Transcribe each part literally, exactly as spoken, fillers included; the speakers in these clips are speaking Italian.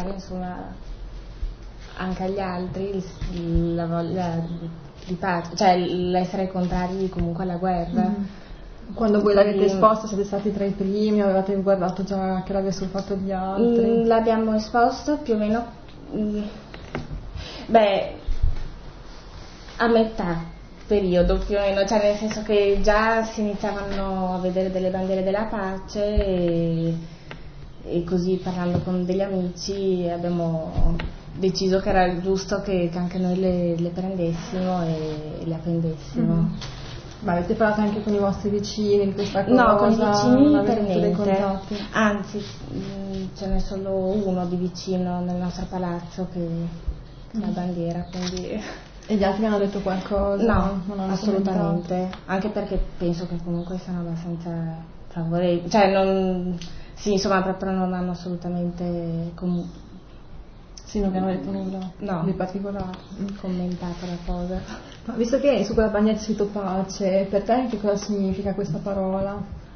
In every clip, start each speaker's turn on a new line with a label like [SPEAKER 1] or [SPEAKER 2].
[SPEAKER 1] comunicare insomma anche agli altri la voglia di pace, cioè l'essere contrari comunque alla guerra.
[SPEAKER 2] Mm. Quando voi l'avete esposto siete stati tra i primi o avevate guardato già che l'avessero fatto gli altri?
[SPEAKER 1] L'abbiamo esposto più o meno, beh, a metà periodo più o meno, cioè nel senso che già si iniziavano a vedere delle bandiere della pace e, e così parlando con degli amici abbiamo deciso che era giusto che, che anche noi le, le prendessimo e, e le appendessimo.
[SPEAKER 2] Mm. Ma avete parlato anche con i vostri vicini di questa cosa?
[SPEAKER 1] No, con i vicini
[SPEAKER 2] non
[SPEAKER 1] per
[SPEAKER 2] avete dei
[SPEAKER 1] niente,
[SPEAKER 2] contatti?
[SPEAKER 1] anzi mh, ce n'è solo uno di vicino nel nostro palazzo che ha la bandiera, quindi...
[SPEAKER 2] E gli altri hanno detto qualcosa?
[SPEAKER 1] No,
[SPEAKER 2] non hanno
[SPEAKER 1] assolutamente,
[SPEAKER 2] commentato.
[SPEAKER 1] anche perché penso che comunque siano abbastanza favorevoli, cioè non... sì, insomma, proprio non hanno assolutamente... Com-
[SPEAKER 2] Sì, non vi hanno detto nulla
[SPEAKER 1] no,
[SPEAKER 2] di particolare,
[SPEAKER 1] commentato la cosa.
[SPEAKER 2] Ma visto che su quella bandiera c'è scritto pace, per te che cosa significa questa parola?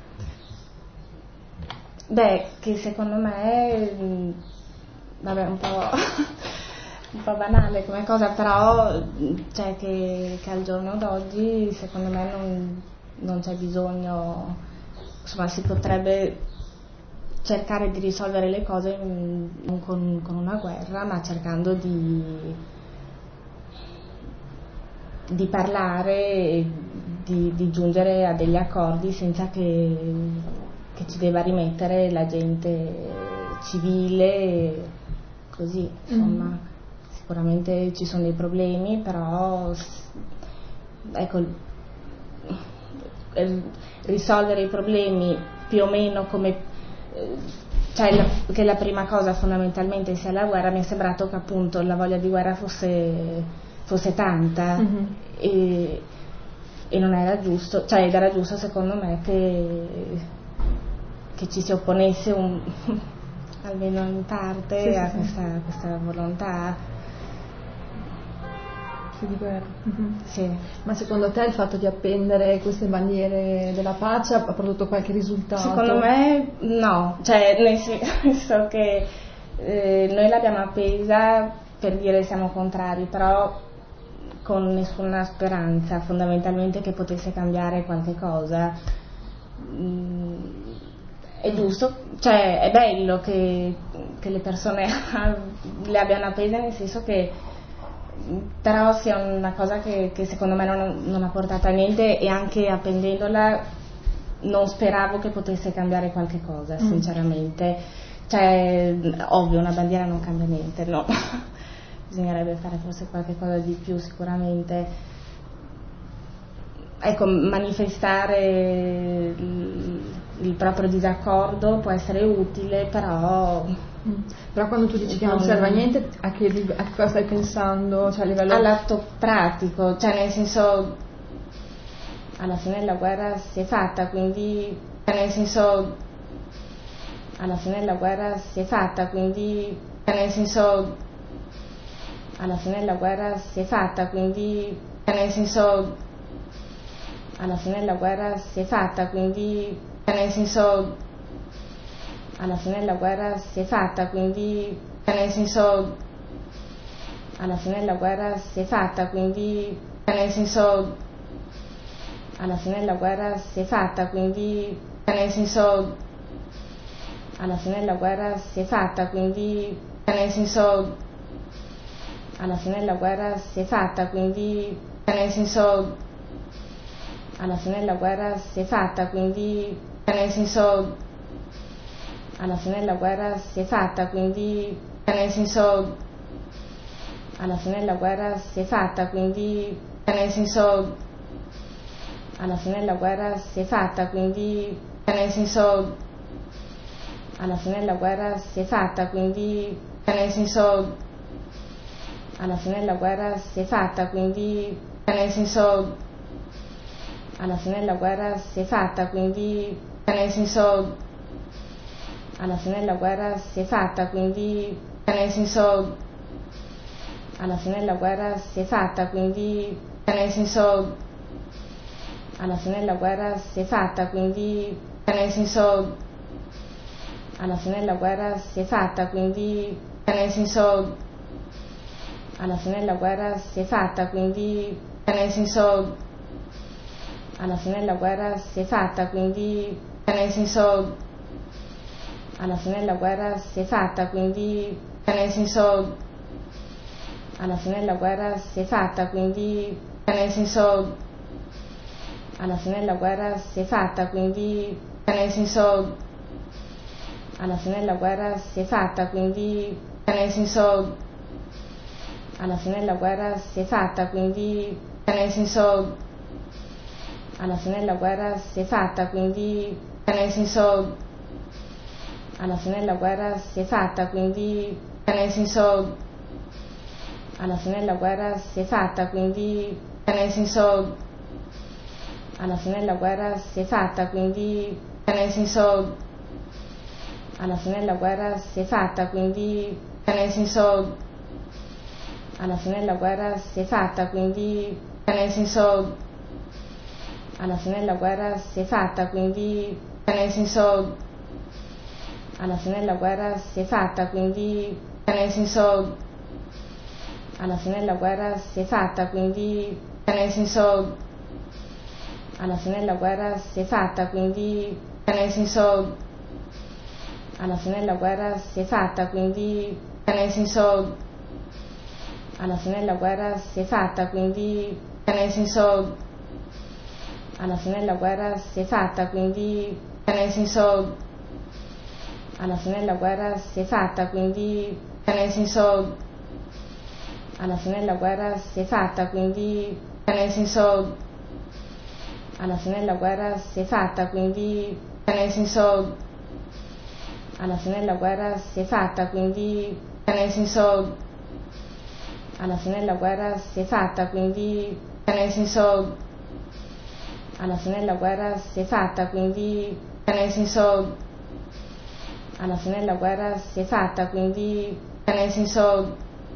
[SPEAKER 1] Beh, che secondo me, vabbè, un po', un po' banale come cosa, però cioè che, che al giorno d'oggi secondo me non, non c'è bisogno, insomma si potrebbe cercare di risolvere le cose non con, con una guerra, ma cercando di, di parlare e di, di giungere a degli accordi senza che, che ci debba rimettere la gente civile, così insomma. Mm. Sicuramente ci sono dei problemi, però ecco, risolvere i problemi più o meno come, cioè la, che la prima cosa fondamentalmente sia la guerra. Mi è sembrato che appunto la voglia di guerra fosse, fosse tanta. Mm-hmm. e, e non era giusto, cioè ed era giusto secondo me che, che ci si opponesse un, almeno in parte sì, a sì, questa, sì. questa volontà
[SPEAKER 2] di guerra. Mm-hmm.
[SPEAKER 1] Sì.
[SPEAKER 2] Ma secondo te il fatto di appendere queste bandiere della pace ha prodotto qualche risultato?
[SPEAKER 1] Secondo me no, cioè nel senso che eh, noi l'abbiamo appesa per dire siamo contrari, però con nessuna speranza fondamentalmente che potesse cambiare qualche cosa. Mm, è giusto, cioè è bello che, che le persone le abbiano appese, nel senso che però sia una cosa che, che secondo me non, non ha portato a niente, e anche appendendola non speravo che potesse cambiare qualche cosa, mm. sinceramente. Cioè, ovvio, una bandiera non cambia niente, no. Bisognerebbe fare forse qualche cosa di più sicuramente. Ecco, manifestare il, il proprio disaccordo può essere utile, però...
[SPEAKER 2] Mm. Però quando tu dici che non serve a niente, a che, a che cosa stai pensando? Cioè a livello...
[SPEAKER 1] All'atto pratico, cioè nel senso, alla fine la guerra si è fatta, quindi nel senso, alla fine la guerra si è fatta, quindi nel senso, alla fine la guerra si è fatta, quindi nel senso, alla fine la guerra si è fatta, quindi nel senso, alla fine la guerra si è fatta, quindi nel senso, alla fine la guerra si è fatta, quindi nel senso, alla fine la guerra si è fatta, quindi nel senso, alla fine la guerra si è fatta, quindi nel senso, alla fine la guerra si è fatta, quindi nel senso, alla fine la guerra si è fatta, quindi nel senso, alla fine la guerra si è fatta, quindi nel senso, alla fine la guerra si è fatta, quindi nel senso, alla fine la guerra si è fatta, quindi nel senso, alla fine la guerra si è fatta, quindi nel senso, alla fine la guerra si è fatta, quindi nel senso, alla fine la guerra si è fatta, quindi nel senso, alla fine la guerra si è fatta, quindi nel senso, alla fine la guerra si è fatta, quindi nel senso, alla fine la guerra si è fatta, quindi nel senso, alla fine la guerra si è fatta, quindi cioè nel senso, alla fine la guerra si è fatta, quindi, cioè nel senso, alla fine la guerra si è fatta, quindi, cioè nel senso, alla fine la guerra si è fatta, quindi, cioè nel senso, alla fine la guerra si è fatta, quindi, cioè nel senso, alla fine la guerra si è fatta, quindi, cioè nel senso, alla fine la guerra si è fatta, quindi, cioè nel senso, alla fine la guerra si è fatta, quindi, cioè nel senso, alla fine la guerra si è fatta, quindi, cioè nel senso, alla fine la guerra si è fatta, quindi, cioè nel senso, alla fine la guerra si è fatta, quindi, cioè nel senso, alla fine la guerra si è fatta, quindi, cioè nel senso, alla fine la guerra si è fatta, quindi, cioè nel senso, alla fine la guerra si è fatta, quindi, cioè nel senso, alla fine la guerra si è fatta, quindi, cioè nel senso, alla fine la guerra si è fatta, quindi, cioè nel senso, alla fine la guerra si è fatta, quindi, cioè nel senso, alla fine la guerra si è fatta, quindi, cioè nel senso, alla fine la guerra si è fatta, quindi, cioè nel senso, alla fine la guerra si è fatta, quindi, cioè nel senso, alla fine la guerra si è fatta, quindi, cioè nel senso, alla fine la guerra si è fatta, quindi, cioè nel senso, alla fine la guerra si è fatta, quindi, cioè nel senso, alla fine la guerra si è fatta, quindi, cioè nel senso, alla fine la guerra si è fatta, quindi, cioè nel senso, alla fine la guerra si è fatta, quindi, cioè nel senso, alla fine la guerra si è fatta, quindi, cioè nel senso, alla fine la guerra si è fatta, quindi, cioè nel senso,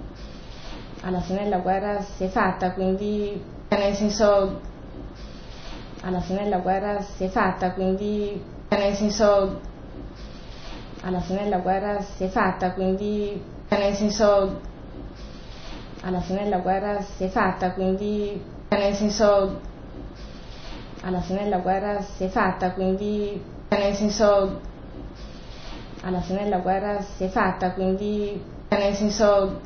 [SPEAKER 1] alla fine la guerra si è fatta, quindi, cioè nel senso, alla fine la guerra si è fatta, quindi, cioè nel senso, alla fine la guerra si è fatta, quindi, cioè nel senso, alla fine la guerra si è fatta, quindi, cioè nel senso, alla fine la guerra si è fatta, quindi, cioè nel senso, alla fine la guerra si è fatta, quindi, cioè nel senso,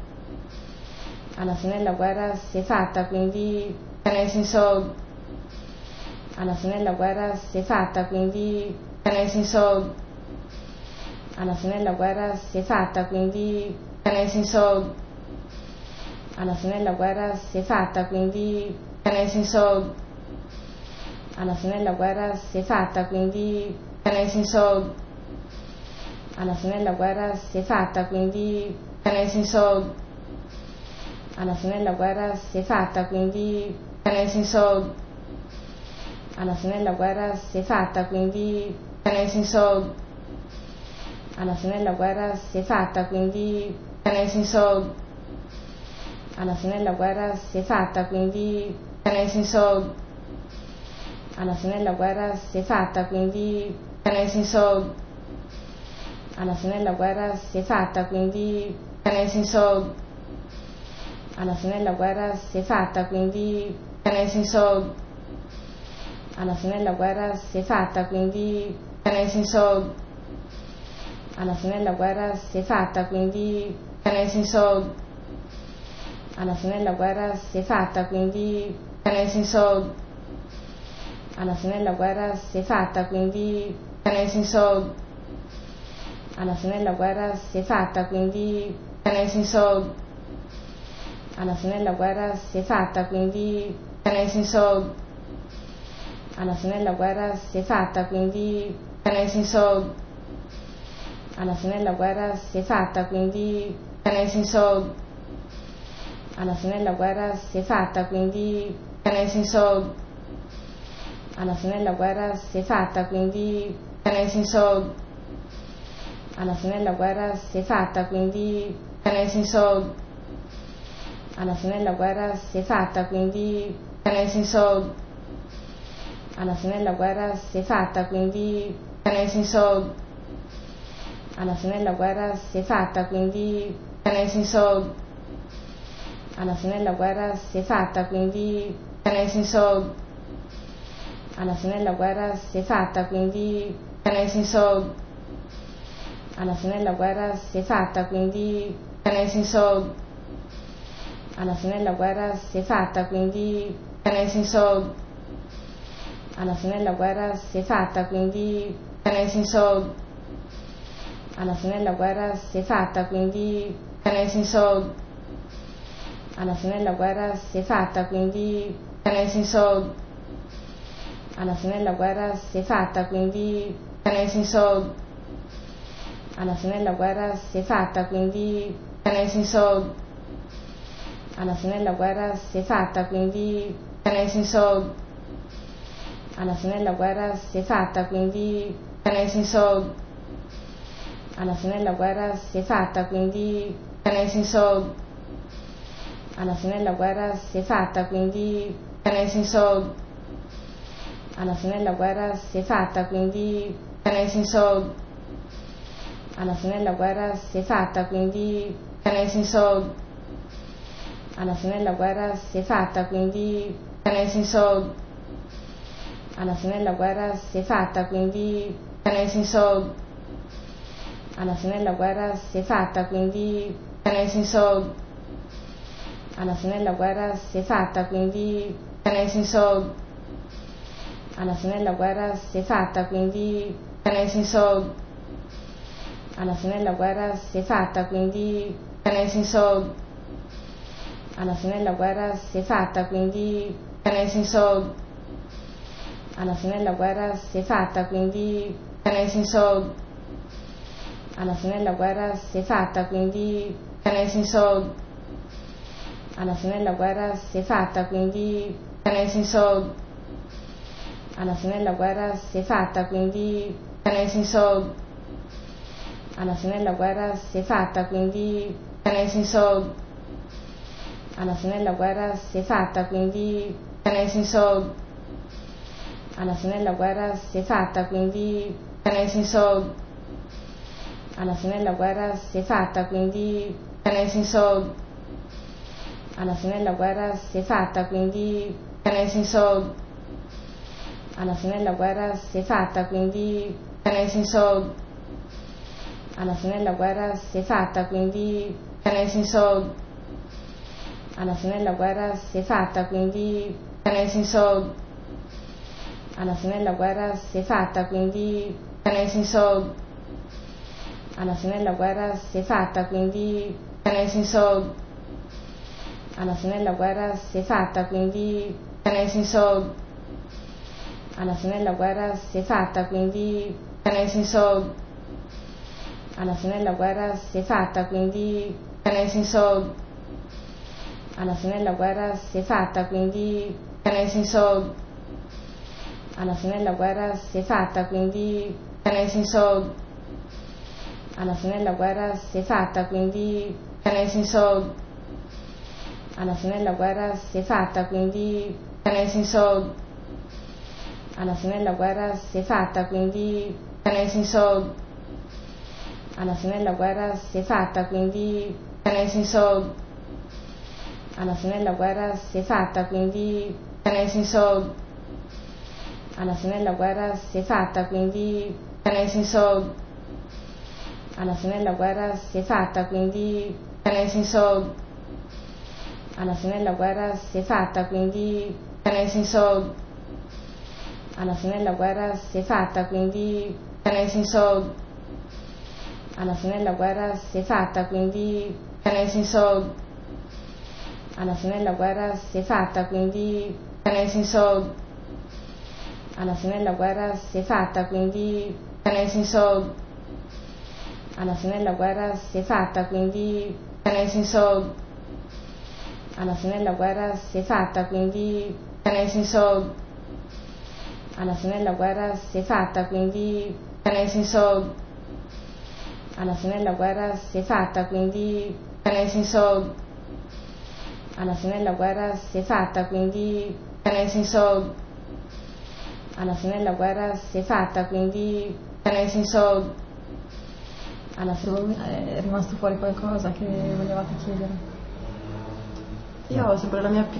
[SPEAKER 1] alla fine la guerra si è fatta, quindi, cioè nel senso, alla fine la guerra si è fatta, quindi, cioè nel senso, alla fine la guerra si è fatta, quindi, cioè nel senso, alla fine la guerra si è fatta, quindi, cioè nel senso, alla fine la guerra si è fatta, quindi, cioè nel senso, alla fine la guerra si è fatta, quindi, cioè nel senso, alla fine la guerra si è fatta, quindi, cioè nel senso, alla fine la guerra si è fatta, quindi, cioè nel senso, alla fine la guerra si è fatta, quindi, cioè nel senso, alla fine la guerra si è fatta, quindi, cioè nel senso, alla fine la guerra si è fatta, quindi, cioè nel senso, alla fine la guerra si è fatta, quindi, cioè nel senso, alla fine la guerra si è fatta, quindi, cioè nel senso, alla fine la guerra si è fatta, quindi, cioè nel senso, alla fine la guerra si è fatta, quindi, cioè nel senso, alla fine la guerra si è fatta, quindi, cioè nel senso, alla fine la guerra si è fatta, quindi, cioè nel senso, alla fine la guerra si è fatta, quindi, cioè nel senso, alla fine la guerra si è fatta, quindi, cioè nel senso, alla fine la guerra si è fatta, quindi, cioè nel senso, alla fine la guerra si è fatta, quindi, cioè nel senso, alla fine la guerra si è fatta, quindi, cioè nel senso, alla fine la guerra si è fatta, quindi, cioè nel senso, alla fine la guerra si è fatta, quindi, cioè nel senso, alla fine la guerra si è fatta, quindi, cioè nel senso, alla fine la guerra si è fatta, quindi, cioè nel senso, alla fine la guerra si è fatta, quindi, cioè nel senso alla fine la guerra si è fatta, quindi cioè nel senso alla fine la guerra si è fatta, quindi cioè nel senso alla fine la guerra si è fatta, quindi cioè nel senso alla fine la guerra si è fatta, quindi cioè nel senso alla fine la guerra si è fatta, quindi cioè nel senso alla fine la guerra si è fatta, quindi cioè nel senso alla fine la guerra si è fatta, quindi cioè nel senso alla fine la guerra si è fatta, quindi cioè nel senso alla fine la guerra si è fatta, quindi cioè nel senso alla fine la guerra si è fatta, quindi cioè nel senso alla fine la guerra si è fatta, quindi cioè nel senso alla fine la guerra si è fatta, quindi cioè nel senso alla fine la guerra si è fatta, quindi cioè nel senso alla fine la guerra si è fatta, quindi cioè nel senso alla fine la guerra si è fatta, quindi cioè nel senso alla fine la guerra si è fatta, quindi cioè nel senso alla fine la guerra si è fatta, quindi cioè nel senso alla fine la guerra si è fatta, quindi cioè nel senso alla fine la guerra si è fatta, quindi cioè nel senso alla fine la guerra si è fatta, quindi cioè nel senso alla fine la guerra si è fatta, quindi cioè nel senso alla fine la guerra si è fatta, quindi cioè nel senso alla fine la guerra si è fatta, quindi cioè nel senso alla fine la guerra si è fatta, quindi cioè nel senso alla fine la guerra si è fatta, quindi cioè nel senso alla fine la guerra si è fatta, quindi cioè nel senso alla fine la guerra si è fatta, quindi cioè nel senso alla fine la guerra si è fatta, quindi cioè nel senso alla fine la guerra si è fatta, quindi cioè nel senso alla fine la guerra si è fatta, quindi cioè nel senso alla fine la guerra si è fatta, quindi cioè nel senso alla fine la guerra si è fatta, quindi cioè nel senso alla fine la guerra si è fatta, quindi cioè nel senso alla fine la guerra si è fatta, quindi cioè nel senso alla fine la guerra si è fatta, quindi cioè nel senso alla fine la guerra si è fatta, quindi cioè nel senso alla fine la guerra si è fatta, quindi cioè nel senso alla fine la guerra si è fatta, quindi cioè nel senso alla fine la guerra si è fatta, quindi cioè nel senso alla fine la guerra si è fatta, quindi cioè nel senso alla fine la guerra si è fatta, quindi cioè nel senso alla fine la guerra si è fatta, quindi cioè nel senso alla fine la guerra si è fatta, quindi cioè nel senso alla fine la guerra si è fatta, quindi cioè nel senso alla fine la guerra si è fatta, quindi cioè nel senso alla fine la guerra si è fatta, quindi cioè nel senso alla fine la guerra si è fatta, quindi cioè nel senso alla fine la guerra si è fatta, quindi cioè nel senso alla fine la guerra si è fatta, quindi cioè nel senso alla fine la guerra si è fatta, quindi cioè nel senso alla fine la guerra si è fatta, quindi cioè nel senso alla fine la guerra si è fatta, quindi cioè nel senso alla fine la guerra si è fatta, quindi cioè nel senso alla fine la guerra si è fatta, quindi cioè nel senso alla fine la guerra si è fatta, quindi cioè nel senso alla fine la guerra si è fatta, quindi cioè nel senso alla fine la guerra si è fatta, quindi cioè nel senso alla fine la guerra si è fatta, quindi cioè nel senso alla fine la guerra si è fatta, quindi cioè nel senso alla fine.
[SPEAKER 2] È rimasto fuori qualcosa che volevate chiedere?
[SPEAKER 3] Io ho sempre la mia